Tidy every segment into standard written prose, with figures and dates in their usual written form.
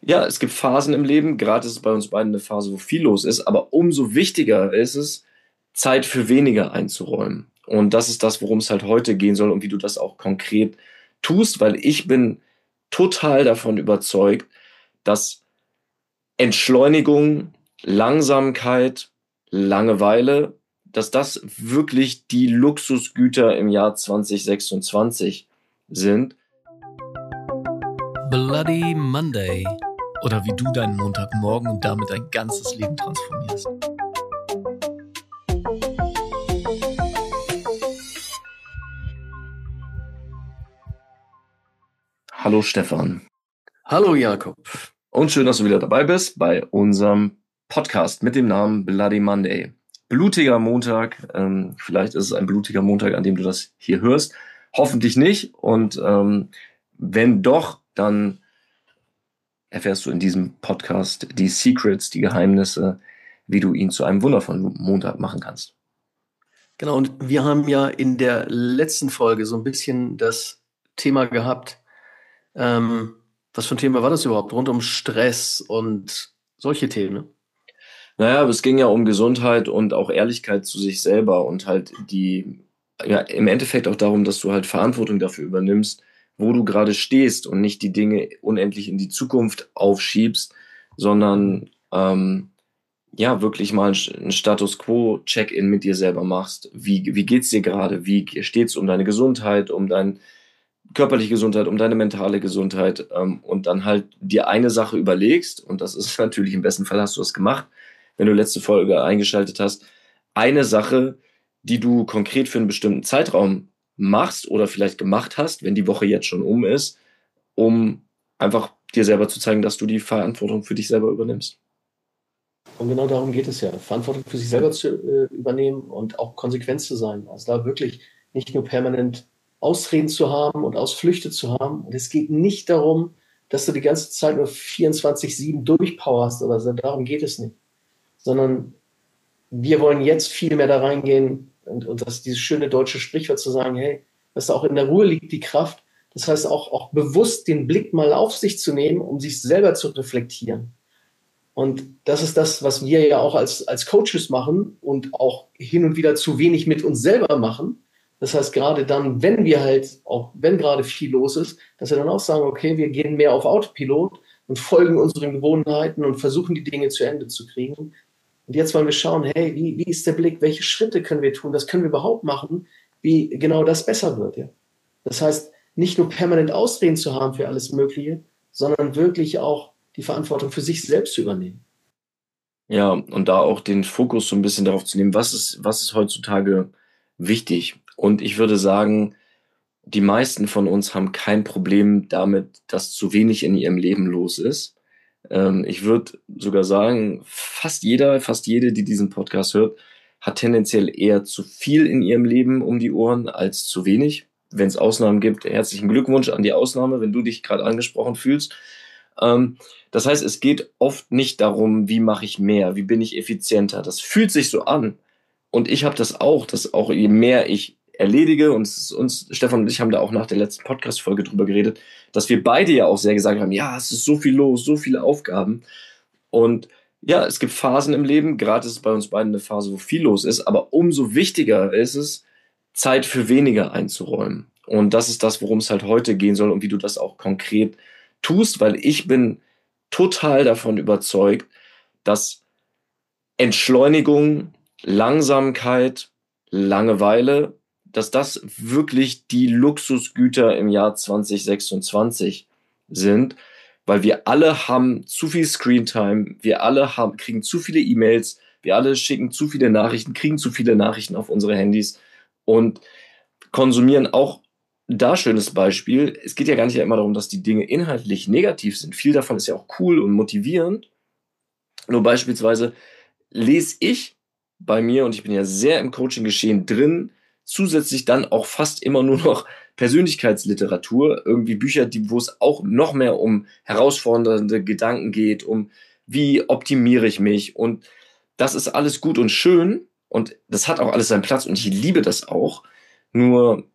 Ja, es gibt Phasen im Leben, gerade ist es bei uns beiden eine Phase, wo viel los ist, aber umso wichtiger ist es, Zeit für weniger einzuräumen. Und das ist das, worum es halt heute gehen soll und wie du das auch konkret tust, weil ich bin total davon überzeugt, dass Entschleunigung, Langsamkeit, Langeweile, dass das wirklich die Luxusgüter im Jahr 2026 sind. Bloody Monday. Oder wie du deinen Montagmorgen und damit dein ganzes Leben transformierst. Hallo Stefan. Hallo Jakob. Und schön, dass du wieder dabei bist bei unserem Podcast mit dem Namen Bloody Monday. Blutiger Montag. Vielleicht ist es ein blutiger Montag, an dem du das hier hörst. Hoffentlich nicht. Und wenn doch, dann erfährst du in diesem Podcast die Secrets, die Geheimnisse, wie du ihn zu einem wundervollen Montag machen kannst. Genau, und wir haben ja in der letzten Folge so ein bisschen das Thema gehabt. Was für ein Thema war das überhaupt? Rund um Stress und solche Themen. Ne? Naja, aber es ging ja um Gesundheit und auch Ehrlichkeit zu sich selber und halt im Endeffekt auch darum, dass du halt Verantwortung dafür übernimmst, wo du gerade stehst und nicht die Dinge unendlich in die Zukunft aufschiebst, sondern wirklich mal ein Status Quo-Check-in mit dir selber machst. Wie geht's dir gerade? Wie steht's um deine Gesundheit, um deine körperliche Gesundheit, um deine mentale Gesundheit und dann halt dir eine Sache überlegst, und das ist natürlich im besten Fall hast du das gemacht, wenn du letzte Folge eingeschaltet hast, eine Sache, die du konkret für einen bestimmten Zeitraum machst oder vielleicht gemacht hast, wenn die Woche jetzt schon um ist, um einfach dir selber zu zeigen, dass du die Verantwortung für dich selber übernimmst. Und genau darum geht es ja, Verantwortung für sich selber zu übernehmen und auch konsequent zu sein. Also da wirklich nicht nur permanent Ausreden zu haben und Ausflüchte zu haben. Und es geht nicht darum, dass du die ganze Zeit nur 24/7 durchpowerst oder so. Darum geht es nicht. Sondern wir wollen jetzt viel mehr da reingehen und das dieses schöne deutsche Sprichwort zu sagen, hey, dass auch in der Ruhe liegt die Kraft. Das heißt auch bewusst den Blick mal auf sich zu nehmen, um sich selber zu reflektieren. Und das ist das, was wir ja auch als Coaches machen und auch hin und wieder zu wenig mit uns selber machen. Das heißt, gerade dann, wenn wir halt, auch wenn gerade viel los ist, dass wir dann auch sagen, okay, wir gehen mehr auf Autopilot und folgen unseren Gewohnheiten und versuchen, die Dinge zu Ende zu kriegen. Und jetzt wollen wir schauen, hey, wie ist der Blick? Welche Schritte können wir tun? Was können wir überhaupt machen, wie genau das besser wird? Ja? Das heißt, nicht nur permanent Ausreden zu haben für alles Mögliche, sondern wirklich auch die Verantwortung für sich selbst zu übernehmen. Ja, und da auch den Fokus so ein bisschen darauf zu nehmen, was ist heutzutage wichtig. Und ich würde sagen, die meisten von uns haben kein Problem damit, dass zu wenig in ihrem Leben los ist. Ich würde sogar sagen, fast jede, die diesen Podcast hört, hat tendenziell eher zu viel in ihrem Leben um die Ohren als zu wenig. Wenn es Ausnahmen gibt, herzlichen Glückwunsch an die Ausnahme, wenn du dich gerade angesprochen fühlst. Das heißt, es geht oft nicht darum, wie mache ich mehr, wie bin ich effizienter. Das fühlt sich so an. Und ich habe das auch, dass auch je mehr ich erledige, und Stefan und ich haben da auch nach der letzten Podcast-Folge drüber geredet, dass wir beide ja auch sehr gesagt haben, ja, es ist so viel los, so viele Aufgaben. Und ja, es gibt Phasen im Leben, gerade ist es bei uns beiden eine Phase, wo viel los ist, aber umso wichtiger ist es, Zeit für weniger einzuräumen. Und das ist das, worum es halt heute gehen soll und wie du das auch konkret tust, weil ich bin total davon überzeugt, dass Entschleunigung, Langsamkeit, Langeweile, dass das wirklich die Luxusgüter im Jahr 2026 sind, weil wir alle haben zu viel Screentime, wir alle kriegen zu viele E-Mails, wir alle schicken zu viele Nachrichten, kriegen zu viele Nachrichten auf unsere Handys und konsumieren auch da schönes Beispiel. Es geht ja gar nicht immer darum, dass die Dinge inhaltlich negativ sind. Viel davon ist ja auch cool und motivierend. Nur beispielsweise lese ich bei mir, und ich bin ja sehr im Coaching-Geschehen drin, zusätzlich dann auch fast immer nur noch Persönlichkeitsliteratur, irgendwie Bücher, wo es auch noch mehr um herausfordernde Gedanken geht, um wie optimiere ich mich, und das ist alles gut und schön und das hat auch alles seinen Platz und ich liebe das auch, nur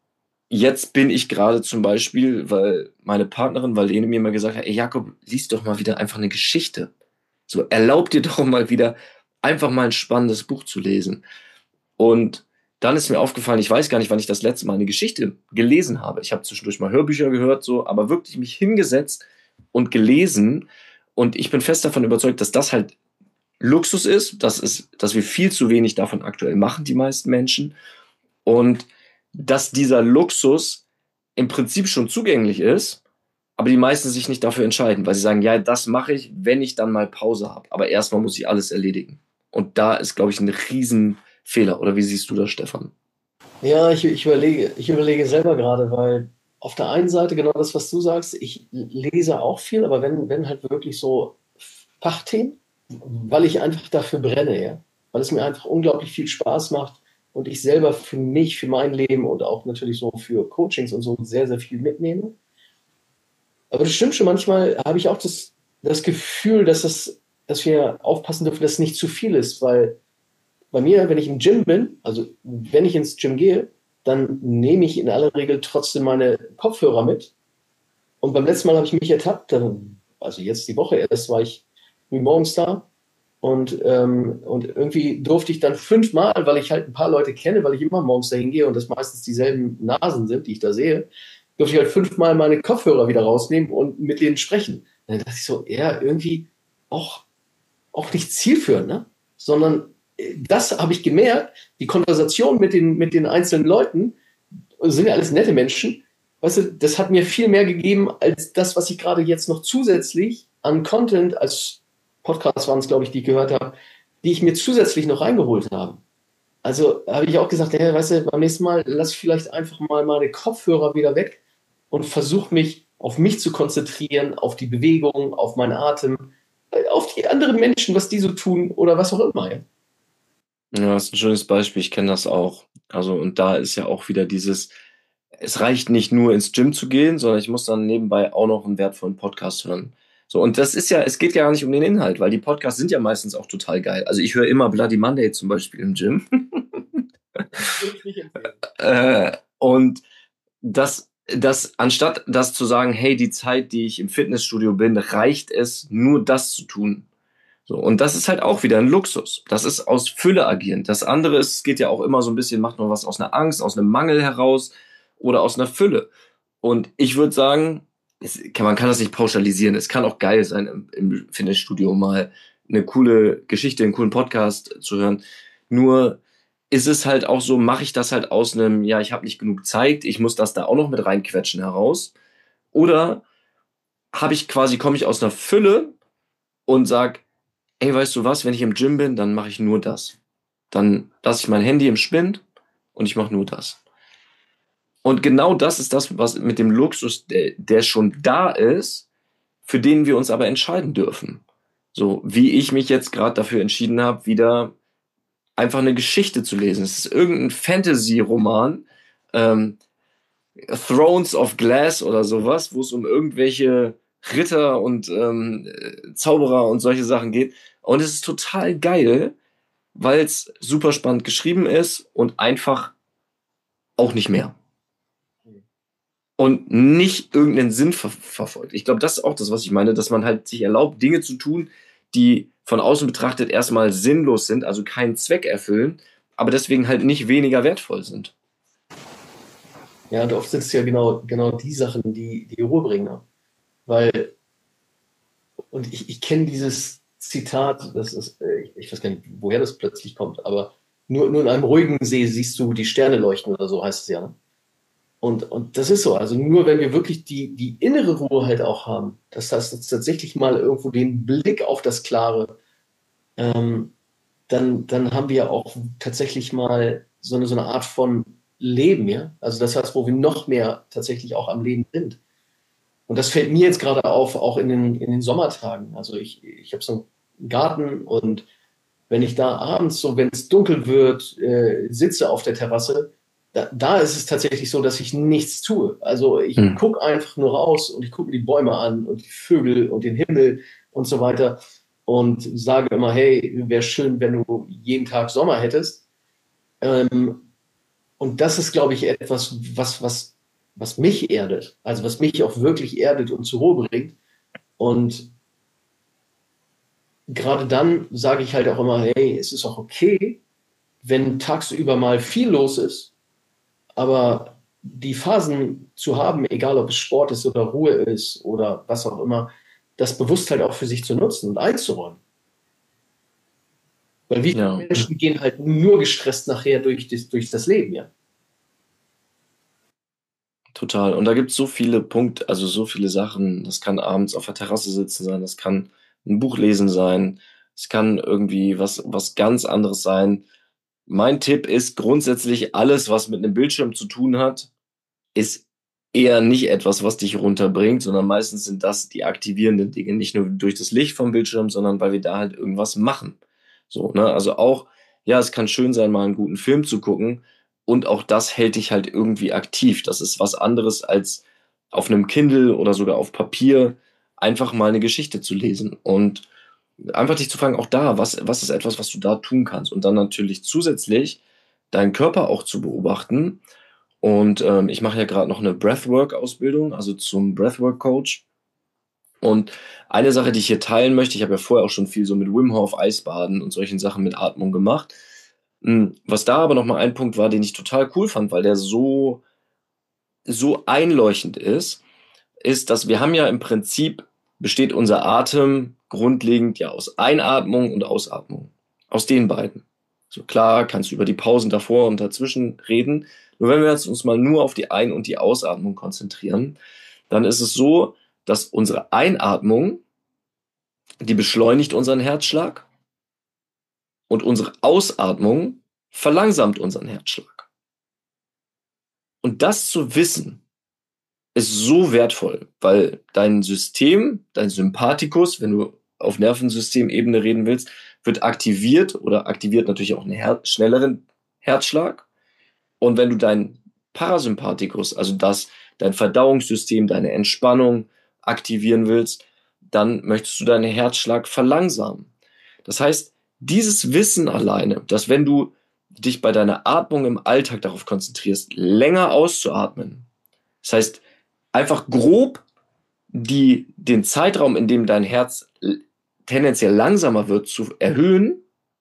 jetzt bin ich gerade zum Beispiel, weil meine Partnerin, weil Lene mir mal gesagt hat, ey Jakob, lies doch mal wieder einfach eine Geschichte. So, erlaub dir doch mal wieder, einfach mal ein spannendes Buch zu lesen. Und dann ist mir aufgefallen, ich weiß gar nicht, wann ich das letzte Mal eine Geschichte gelesen habe. Ich habe zwischendurch mal Hörbücher gehört, so, aber wirklich mich hingesetzt und gelesen. Und ich bin fest davon überzeugt, dass das halt Luxus ist, dass wir viel zu wenig davon aktuell machen, die meisten Menschen. Und dass dieser Luxus im Prinzip schon zugänglich ist, aber die meisten sich nicht dafür entscheiden, weil sie sagen, ja, das mache ich, wenn ich dann mal Pause habe. Aber erstmal muss ich alles erledigen. Und da ist, glaube ich, ein Riesenfehler. Oder wie siehst du das, Stefan? Ja, ich überlege selber gerade, weil auf der einen Seite genau das, was du sagst, ich lese auch viel, aber wenn halt wirklich so Fachthemen, weil ich einfach dafür brenne, ja, weil es mir einfach unglaublich viel Spaß macht und ich selber für mich, für mein Leben und auch natürlich so für Coachings und so sehr, sehr viel mitnehme. Aber das stimmt schon, manchmal habe ich auch das Gefühl, dass wir aufpassen dürfen, dass es nicht zu viel ist, weil bei mir, wenn ich im Gym bin, also wenn ich ins Gym gehe, dann nehme ich in aller Regel trotzdem meine Kopfhörer mit. Und beim letzten Mal habe ich mich ertappt, also jetzt die Woche erst war ich wie morgens da und irgendwie durfte ich dann 5-mal, weil ich halt ein paar Leute kenne, weil ich immer morgens dahin gehe und das meistens dieselben Nasen sind, die ich da sehe, durfte ich halt 5-mal meine Kopfhörer wieder rausnehmen und mit denen sprechen. Und dann dachte ich so, ja, irgendwie auch, auch nicht zielführend, ne? Sondern das habe ich gemerkt, die Konversation mit den einzelnen Leuten, sind ja alles nette Menschen, weißt du, das hat mir viel mehr gegeben als das, was ich gerade jetzt noch zusätzlich an Content, als Podcasts waren es, glaube ich, die ich gehört habe, die ich mir zusätzlich noch reingeholt habe. Also habe ich auch gesagt, hey, weißt du, beim nächsten Mal lass ich vielleicht einfach mal meine Kopfhörer wieder weg und versuche mich auf mich zu konzentrieren, auf die Bewegung, auf meinen Atem, auf die anderen Menschen, was die so tun oder was auch immer. Ja. Ja, das ist ein schönes Beispiel. Ich kenne das auch. Also, und da ist ja auch wieder dieses, es reicht nicht nur ins Gym zu gehen, sondern ich muss dann nebenbei auch noch einen wertvollen Podcast hören. So, und das ist ja, es geht ja gar nicht um den Inhalt, weil die Podcasts sind ja meistens auch total geil. Also ich höre immer Bloody Monday zum Beispiel im Gym. Würde ich nicht empfehlen. Und anstatt das zu sagen, hey, die Zeit, die ich im Fitnessstudio bin, reicht es, nur das zu tun. So, und das ist halt auch wieder ein Luxus. Das ist aus Fülle agieren. Das andere ist, es geht ja auch immer so ein bisschen, macht man was aus einer Angst, aus einem Mangel heraus oder aus einer Fülle. Und ich würde sagen, man kann das nicht pauschalisieren. Es kann auch geil sein, im Fitnessstudio mal eine coole Geschichte, einen coolen Podcast zu hören. Nur ist es halt auch so, mache ich das halt aus einem, ja, ich habe nicht genug Zeit, ich muss das da auch noch mit reinquetschen heraus. Oder komme ich aus einer Fülle und sag, ey, weißt du was, wenn ich im Gym bin, dann mache ich nur das. Dann lasse ich mein Handy im Spind und ich mache nur das. Und genau das ist das, was mit dem Luxus, der schon da ist, für den wir uns aber entscheiden dürfen. So wie ich mich jetzt gerade dafür entschieden habe, wieder einfach eine Geschichte zu lesen. Es ist irgendein Fantasy-Roman, ähm, Thrones of Glass oder sowas, wo es um irgendwelche Ritter und Zauberer und solche Sachen geht. Und es ist total geil, weil es super spannend geschrieben ist und einfach auch nicht mehr. Und nicht irgendeinen Sinn verfolgt. Ich glaube, das ist auch das, was ich meine, dass man halt sich erlaubt, Dinge zu tun, die von außen betrachtet erstmal sinnlos sind, also keinen Zweck erfüllen, aber deswegen halt nicht weniger wertvoll sind. Ja, und oft sind es ja genau die Sachen, die Ruhe bringen. Ne? Weil, und ich kenne dieses Zitat, das ist, ich weiß gar nicht, woher das plötzlich kommt, aber nur in einem ruhigen See siehst du die Sterne leuchten oder so heißt es ja. Ne? Und das ist so. Also nur wenn wir wirklich die innere Ruhe halt auch haben, das heißt jetzt tatsächlich mal irgendwo den Blick auf das Klare, ähm, dann haben wir auch tatsächlich mal so eine Art von Leben, ja. Also das heißt, wo wir noch mehr tatsächlich auch am Leben sind. Und das fällt mir jetzt gerade auf, auch in den Sommertagen. Also ich habe so einen Garten und wenn ich da abends so, wenn es dunkel wird, sitze auf der Terrasse, da ist es tatsächlich so, dass ich nichts tue. Also ich gucke einfach nur raus und ich gucke mir die Bäume an und die Vögel und den Himmel und so weiter und sage immer, hey, wäre schön, wenn du jeden Tag Sommer hättest. Und das ist, glaube ich, etwas, was was mich erdet, also was mich auch wirklich erdet und zur Ruhe bringt. Und gerade dann sage ich halt auch immer, hey, es ist auch okay, wenn tagsüber mal viel los ist, aber die Phasen zu haben, egal ob es Sport ist oder Ruhe ist oder was auch immer, das bewusst halt auch für sich zu nutzen und einzuräumen. Weil wie viele Ja, Menschen gehen halt nur gestresst nachher durch das Leben, ja. total. Und da gibt's so viele Punkte, also so viele Sachen. Das kann abends auf der Terrasse sitzen sein, das kann ein Buch lesen sein, es kann irgendwie was ganz anderes sein. Mein Tipp ist grundsätzlich, alles, was mit einem Bildschirm zu tun hat, ist eher nicht etwas, was dich runterbringt, sondern meistens sind das die aktivierenden Dinge. Nicht nur durch das Licht vom Bildschirm, sondern weil wir da halt irgendwas machen. So, ne? Also auch, ja, es kann schön sein, mal einen guten Film zu gucken. Und auch das hält dich halt irgendwie aktiv. Das ist was anderes als auf einem Kindle oder sogar auf Papier einfach mal eine Geschichte zu lesen. Und einfach dich zu fragen, auch da, was ist etwas, was du da tun kannst? Und dann natürlich zusätzlich deinen Körper auch zu beobachten. Und ich mache ja gerade noch eine Breathwork-Ausbildung, also zum Breathwork-Coach. Und eine Sache, die ich hier teilen möchte, ich habe ja vorher auch schon viel so mit Wim Hof, Eisbaden und solchen Sachen mit Atmung gemacht. Was da aber nochmal ein Punkt war, den ich total cool fand, weil der so einleuchtend ist, dass wir haben ja im Prinzip, besteht unser Atem grundlegend ja aus Einatmung und Ausatmung. Aus den beiden. So klar kannst du über die Pausen davor und dazwischen reden. Nur wenn wir jetzt uns mal nur auf die Ein- und die Ausatmung konzentrieren, dann ist es so, dass unsere Einatmung, die beschleunigt unseren Herzschlag und unsere Ausatmung verlangsamt unseren Herzschlag. Und das zu wissen, ist so wertvoll, weil dein System, dein Sympathikus, wenn du auf Nervensystemebene reden willst, wird aktiviert oder aktiviert natürlich auch einen schnelleren Herzschlag. Und wenn du dein Parasympathikus, also dein Verdauungssystem, deine Entspannung aktivieren willst, dann möchtest du deinen Herzschlag verlangsamen. Das heißt, dieses Wissen alleine, dass wenn du dich bei deiner Atmung im Alltag darauf konzentrierst, länger auszuatmen, das heißt, einfach grob den Zeitraum, in dem dein Herz tendenziell langsamer wird, zu erhöhen,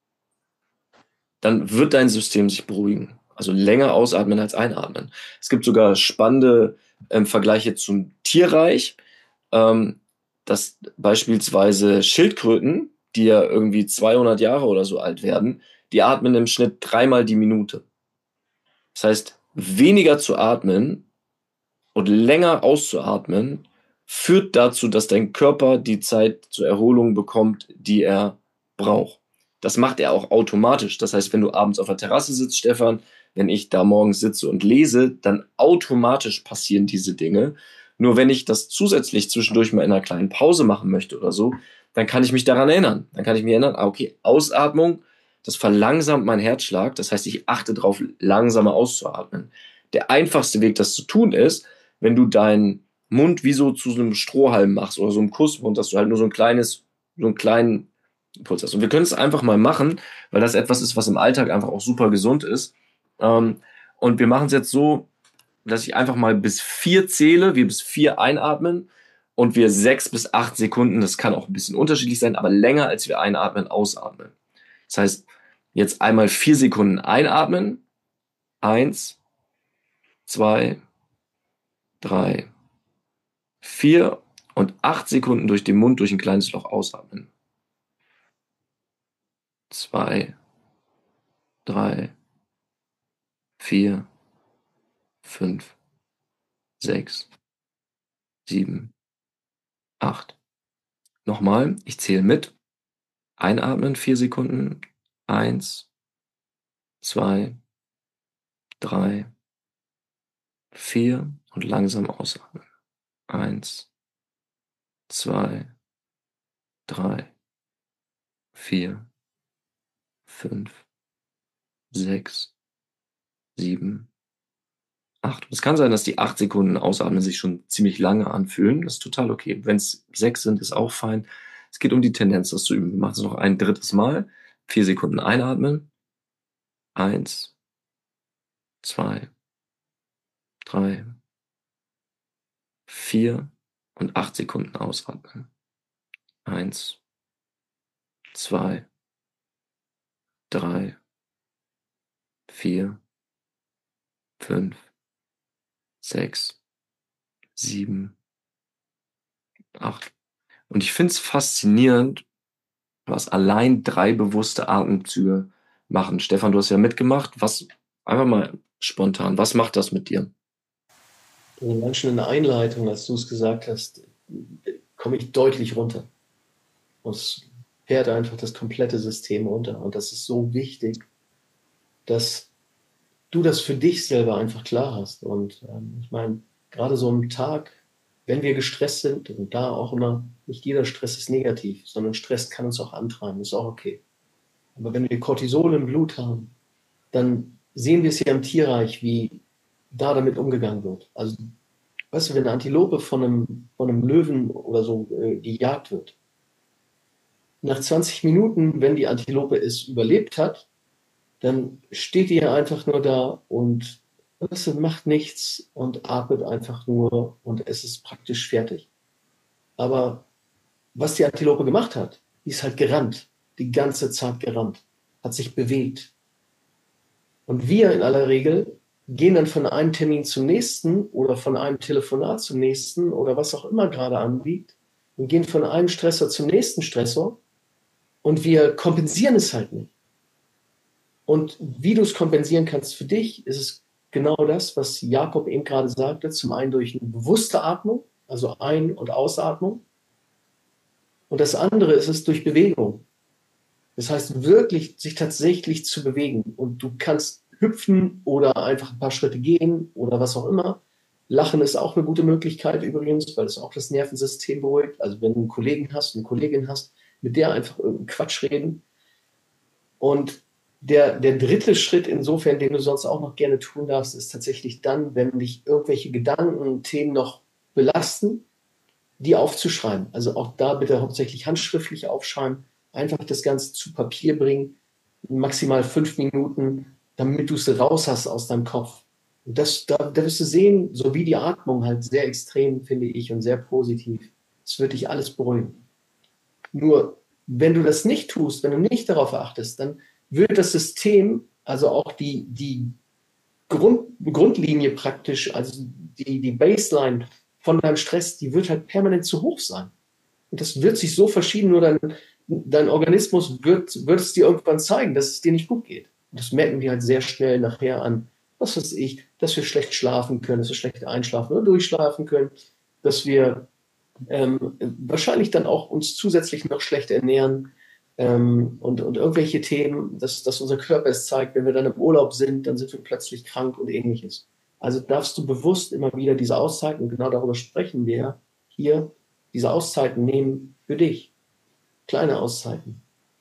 dann wird dein System sich beruhigen. Also länger ausatmen als einatmen. Es gibt sogar spannende Vergleiche zum Tierreich, dass beispielsweise Schildkröten, die ja irgendwie 200 Jahre oder so alt werden, die atmen im Schnitt 3-mal die Minute. Das heißt, weniger zu atmen und länger auszuatmen, führt dazu, dass dein Körper die Zeit zur Erholung bekommt, die er braucht. Das macht er auch automatisch. Das heißt, wenn du abends auf der Terrasse sitzt, Stefan, wenn ich da morgens sitze und lese, dann automatisch passieren diese Dinge. Nur wenn ich das zusätzlich zwischendurch mal in einer kleinen Pause machen möchte oder so, dann kann ich mich daran erinnern. Dann kann ich mich erinnern, okay, Ausatmung, das verlangsamt meinen Herzschlag. Das heißt, ich achte darauf, langsamer auszuatmen. Der einfachste Weg, das zu tun, ist, wenn du deinen Mund wie so zu so einem Strohhalm machst oder so einem Kussmund, dass du halt nur so einen kleinen Impuls hast. Und wir können es einfach mal machen, weil das etwas ist, was im Alltag einfach auch super gesund ist. Und wir machen es jetzt so, dass ich einfach mal bis 4 zähle, wir bis 4 einatmen und wir 6 bis 8 Sekunden, das kann auch ein bisschen unterschiedlich sein, aber länger als wir einatmen, ausatmen. Das heißt, jetzt einmal 4 Sekunden einatmen. 1, 2, 3, 4 und 8 Sekunden durch den Mund durch ein kleines Loch ausatmen. 2, 3, 4, 5, 6, 7, 8. Nochmal, ich zähle mit. Einatmen 4 Sekunden. 1, 2, 3, 4 und langsam ausatmen. 1, 2, 3, 4, 5, 6, 7, 8. Es kann sein, dass die 8 Sekunden Ausatmen sich schon ziemlich lange anfühlen. Das ist total okay. Wenn es 6 sind, ist auch fein. Es geht um die Tendenz, das zu üben. Wir machen es noch ein drittes Mal. 4 Sekunden einatmen. 1, 2, 3, 4 und 8 Sekunden ausatmen. 1, 2, 3, 4, 5, 6, 7, 8. Und ich finde es faszinierend, was allein 3 bewusste Atemzüge machen. Stefan, du hast ja mitgemacht. Einfach mal spontan, was macht das mit dir? Also manchmal in der Einleitung, als du es gesagt hast, komme ich deutlich runter. Und es fährt einfach das komplette System runter. Und das ist so wichtig, dass du das für dich selber einfach klar hast. Und ich meine, gerade so am Tag, wenn wir gestresst sind, und da auch immer, nicht jeder Stress ist negativ, sondern Stress kann uns auch antreiben, ist auch okay. Aber wenn wir Cortisol im Blut haben, dann sehen wir es ja im Tierreich, wie da damit umgegangen wird. Also, weißt du, wenn eine Antilope von einem Löwen oder so gejagt wird, nach 20 Minuten, wenn die Antilope es überlebt hat, dann steht die ja einfach nur da und weißt du, macht nichts und atmet einfach nur und es ist praktisch fertig. Aber was die Antilope gemacht hat, die ist halt gerannt, die ganze Zeit gerannt, hat sich bewegt. Und wir in aller Regel gehen dann von einem Termin zum nächsten oder von einem Telefonat zum nächsten oder was auch immer gerade anliegt und gehen von einem Stressor zum nächsten Stressor und wir kompensieren es halt nicht. Und wie du es kompensieren kannst für dich, ist es genau das, was Jakob eben gerade sagte. Zum einen durch eine bewusste Atmung, also Ein- und Ausatmung. Und das andere ist es durch Bewegung. Das heißt, wirklich sich tatsächlich zu bewegen. Und du kannst hüpfen oder einfach ein paar Schritte gehen oder was auch immer. Lachen ist auch eine gute Möglichkeit übrigens, weil es auch das Nervensystem beruhigt. Also wenn du einen Kollegen hast, eine Kollegin hast, mit der einfach irgendeinen Quatsch reden. Und der dritte Schritt insofern, den du sonst auch noch gerne tun darfst, ist tatsächlich dann, wenn dich irgendwelche Gedanken, Themen noch belasten, die aufzuschreiben. Also auch da bitte hauptsächlich handschriftlich aufschreiben, einfach das Ganze zu Papier bringen, maximal 5 Minuten, damit du es raus hast aus deinem Kopf. Und da wirst du sehen, so wie die Atmung halt sehr extrem, finde ich, und sehr positiv. Es wird dich alles beruhigen. Nur, wenn du das nicht tust, wenn du nicht darauf achtest, dann wird das System, also auch die Grundlinie praktisch, also die Baseline von deinem Stress, die wird halt permanent zu hoch sein. Und das wird sich so verschieben, nur dein Organismus wird es dir irgendwann zeigen, dass es dir nicht gut geht. Und das merken wir halt sehr schnell nachher an, was weiß ich, dass wir schlecht schlafen können, dass wir schlecht einschlafen oder durchschlafen können, dass wir wahrscheinlich dann auch uns zusätzlich noch schlecht ernähren und irgendwelche Themen, dass unser Körper es zeigt, wenn wir dann im Urlaub sind, dann sind wir plötzlich krank und ähnliches. Also darfst du bewusst immer wieder diese Auszeiten, und genau darüber sprechen wir hier, diese Auszeiten nehmen für dich. Kleine Auszeiten.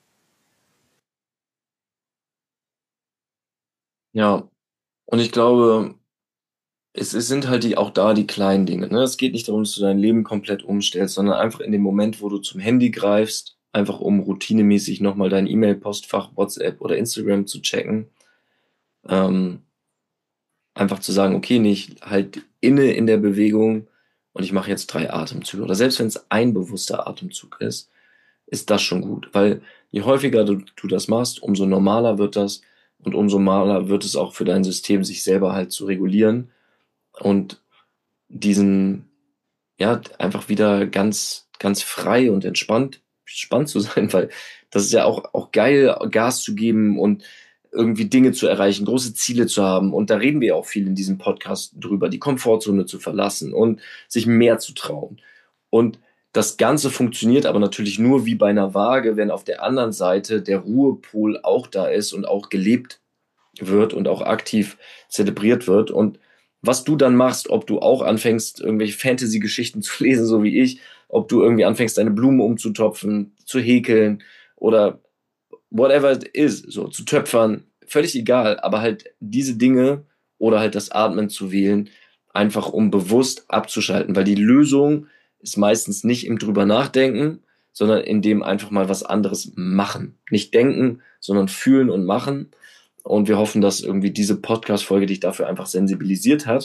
Ja, und ich glaube, es sind halt auch da die kleinen Dinge. Ne? Es geht nicht darum, dass du dein Leben komplett umstellst, sondern einfach in dem Moment, wo du zum Handy greifst, einfach um routinemäßig nochmal dein E-Mail-Postfach, WhatsApp oder Instagram zu checken, ähm, einfach zu sagen, okay, nicht halt inne in der Bewegung und ich mache jetzt 3 Atemzüge. Oder selbst wenn es ein bewusster Atemzug ist das schon gut. Weil je häufiger du das machst, umso normaler wird das und umso normaler wird es auch für dein System, sich selber halt zu regulieren und diesen, ja, einfach wieder ganz, ganz frei und entspannt zu sein, weil das ist ja auch geil, Gas zu geben und irgendwie Dinge zu erreichen, große Ziele zu haben. Und da reden wir ja auch viel in diesem Podcast drüber, die Komfortzone zu verlassen und sich mehr zu trauen. Und das Ganze funktioniert aber natürlich nur wie bei einer Waage, wenn auf der anderen Seite der Ruhepol auch da ist und auch gelebt wird und auch aktiv zelebriert wird. Und was du dann machst, ob du auch anfängst, irgendwelche Fantasy-Geschichten zu lesen, so wie ich, ob du irgendwie anfängst, deine Blumen umzutopfen, zu häkeln oder whatever it is, so zu töpfern, völlig egal, aber halt diese Dinge oder halt das Atmen zu wählen, einfach um bewusst abzuschalten, weil die Lösung ist meistens nicht im drüber nachdenken, sondern in dem einfach mal was anderes machen. Nicht denken, sondern fühlen und machen. Und wir hoffen, dass irgendwie diese Podcast-Folge dich dafür einfach sensibilisiert hat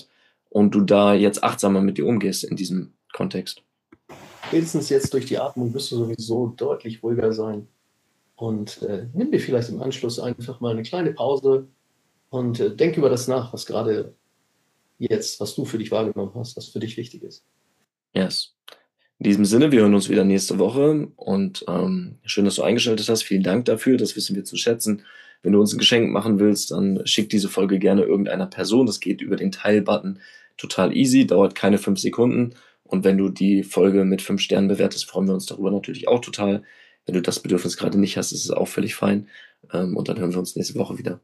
und du da jetzt achtsamer mit dir umgehst in diesem Kontext. Spätestens jetzt durch die Atmung wirst du sowieso deutlich ruhiger sein. Und nimm dir vielleicht im Anschluss einfach mal eine kleine Pause und denk über das nach, was gerade jetzt, was du für dich wahrgenommen hast, was für dich wichtig ist. Yes. In diesem Sinne, wir hören uns wieder nächste Woche und schön, dass du eingeschaltet hast. Vielen Dank dafür, das wissen wir zu schätzen. Wenn du uns ein Geschenk machen willst, dann schick diese Folge gerne irgendeiner Person. Das geht über den Teil-Button total easy, dauert keine 5 Sekunden. Und wenn du die Folge mit 5 Sternen bewertest, freuen wir uns darüber natürlich auch total. Wenn du das Bedürfnis gerade nicht hast, ist es auch völlig fein. Und dann hören wir uns nächste Woche wieder.